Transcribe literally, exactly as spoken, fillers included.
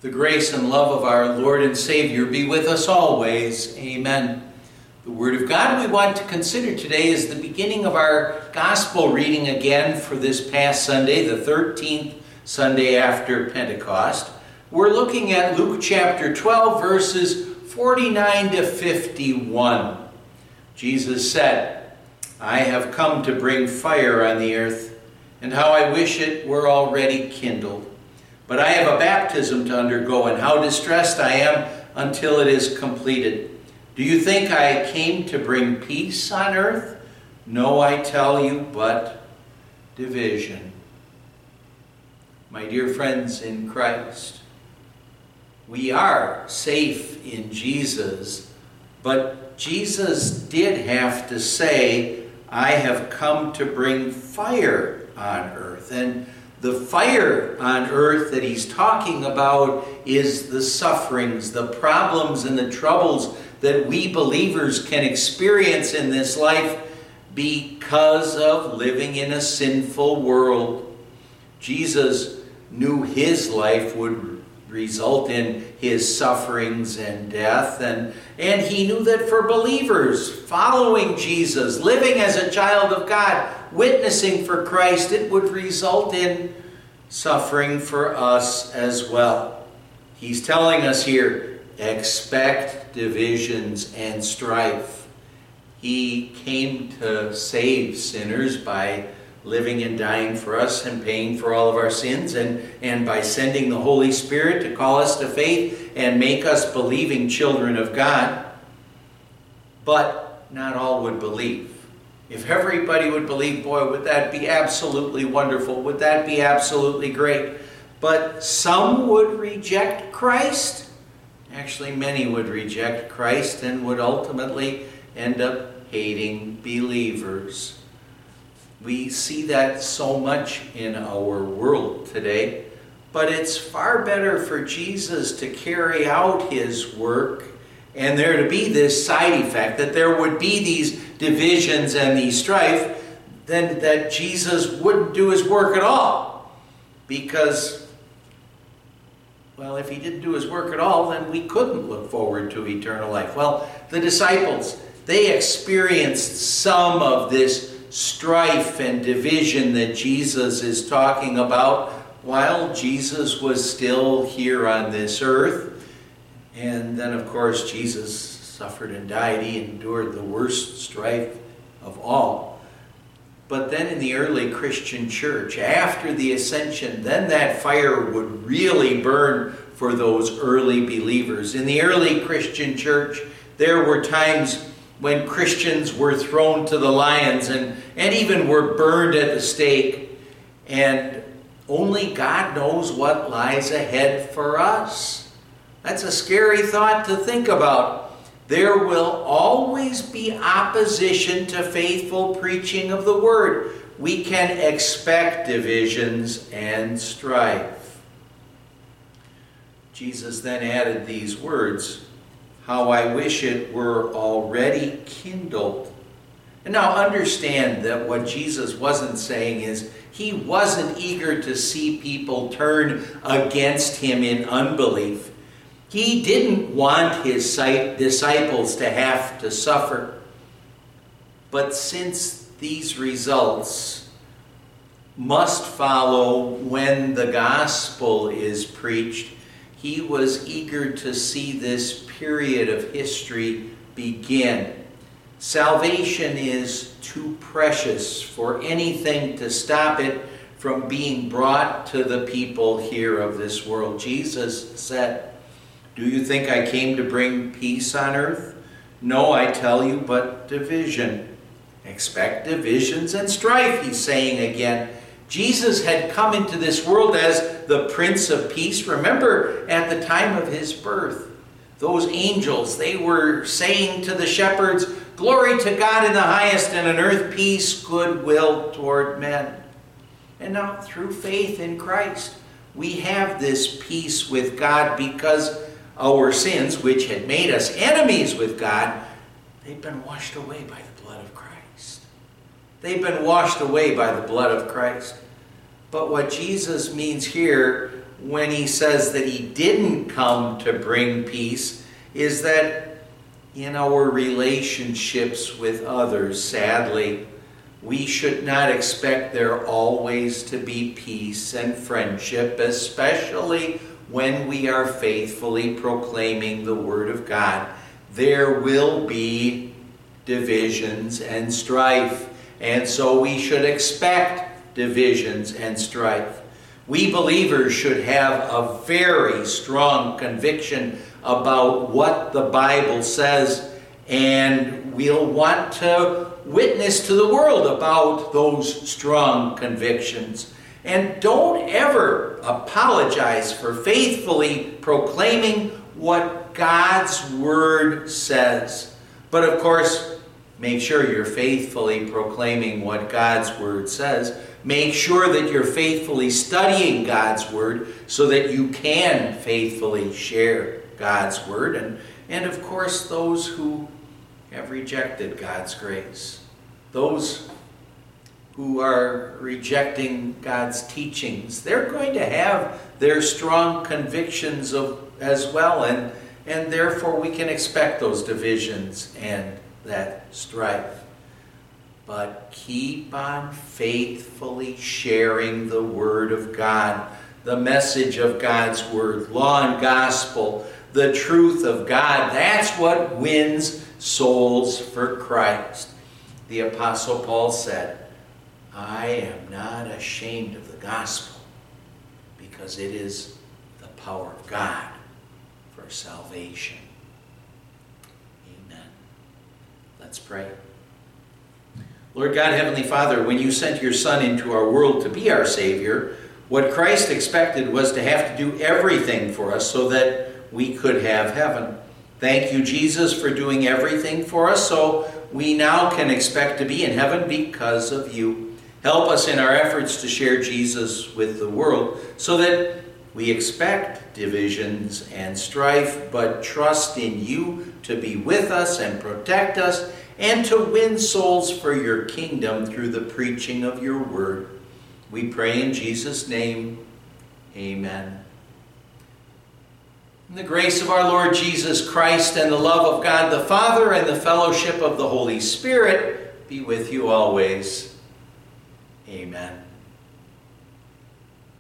The grace and love of our Lord and Savior be with us always. Amen. The Word of God we want to consider today is the beginning of our Gospel reading again for this past Sunday, the thirteenth Sunday after Pentecost. We're looking at Luke chapter twelve, verses forty-nine to fifty-one. Jesus said, "I have come to bring fire on the earth, and how I wish it were already kindled. But I have a baptism to undergo, and how distressed I am until it is completed. Do you think I came to bring peace on earth? No, I tell you, but division." My dear friends in Christ, we are safe in Jesus, but Jesus did have to say, "I have come to bring fire on earth." And the fire on earth that he's talking about is the sufferings, the problems, and the troubles that we believers can experience in this life because of living in a sinful world. Jesus knew his life would result in his sufferings and death, and, and he knew that for believers following Jesus, living as a child of God, witnessing for Christ, it would result in suffering for us as well. He's telling us here, expect divisions and strife. He came to save sinners by living and dying for us and paying for all of our sins, and, and by sending the Holy Spirit to call us to faith and make us believing children of God. But not all would believe. If everybody would believe, boy, would that be absolutely wonderful. Would that be absolutely great. But some would reject Christ. Actually, many would reject Christ and would ultimately end up hating believers. We see that so much in our world today. But it's far better for Jesus to carry out his work and there to be this side effect, that there would be these divisions and these strife, than that Jesus wouldn't do his work at all. Because, well, if he didn't do his work at all, then we couldn't look forward to eternal life. Well, the disciples, they experienced some of this strife and division that Jesus is talking about while Jesus was still here on this earth. And then, of course, Jesus suffered and died. He endured the worst strife of all. But then in the early Christian church, after the ascension, then that fire would really burn for those early believers. In the early Christian church, there were times when Christians were thrown to the lions and, and even were burned at the stake. And only God knows what lies ahead for us. That's a scary thought to think about. There will always be opposition to faithful preaching of the Word. We can expect divisions and strife. Jesus then added these words, "How I wish it were already kindled." And now understand that what Jesus wasn't saying is he wasn't eager to see people turn against him in unbelief. He didn't want his disciples to have to suffer. But since these results must follow when the gospel is preached, he was eager to see this period of history begin. Salvation is too precious for anything to stop it from being brought to the people here of this world. Jesus said, "Do you think I came to bring peace on earth? No, I tell you, but division. Expect divisions and strife," he's saying again. Jesus had come into this world as the Prince of Peace. Remember, at the time of his birth, those angels, they were saying to the shepherds, "Glory to God in the highest, and on earth peace, goodwill toward men." And now, through faith in Christ, we have this peace with God because our sins, which had made us enemies with God, they've been washed away by the blood of Christ. They've been washed away by the blood of Christ. But what Jesus means here when he says that he didn't come to bring peace is that in our relationships with others, sadly, we should not expect there always to be peace and friendship, especially when we are faithfully proclaiming the Word of God. There will be divisions and strife, and so we should expect divisions and strife. We believers should have a very strong conviction about what the Bible says, and we'll want to witness to the world about those strong convictions. And don't ever apologize for faithfully proclaiming what God's Word says. But of course, make sure you're faithfully proclaiming what God's Word says. Make sure that you're faithfully studying God's Word so that you can faithfully share God's Word. And, and of course, those who have rejected God's grace, those who are rejecting God's teachings, they're going to have their strong convictions of, as well, and, and therefore we can expect those divisions and that strife. But keep on faithfully sharing the Word of God, the message of God's Word, law and gospel, the truth of God. That's what wins souls for Christ. The Apostle Paul said, I am not ashamed of the gospel, because it is the power of God for salvation. Amen. Let's pray. Lord God, Heavenly Father, when you sent your Son into our world to be our Savior, what Christ expected was to have to do everything for us so that we could have heaven. Thank you, Jesus, for doing everything for us, so we now can expect to be in heaven because of you. Help us in our efforts to share Jesus with the world so that we expect divisions and strife, but trust in you to be with us and protect us and to win souls for your kingdom through the preaching of your word. We pray in Jesus' name. Amen. And the grace of our Lord Jesus Christ and the love of God the Father and the fellowship of the Holy Spirit be with you always. Amen.